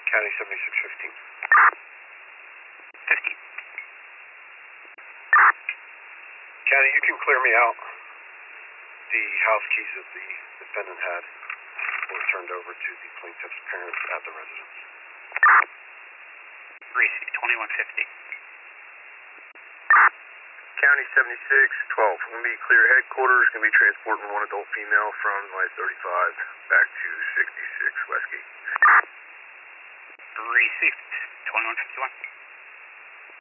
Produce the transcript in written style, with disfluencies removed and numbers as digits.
County 7615. 15. County, you can clear me out. The house keys that the defendant had were turned over to the plaintiff's parents at the residence. Reese, 2150. County 7612. When we clear headquarters, going to be transporting one adult female from I-35 back to 66 Westgate. Reese, 2151.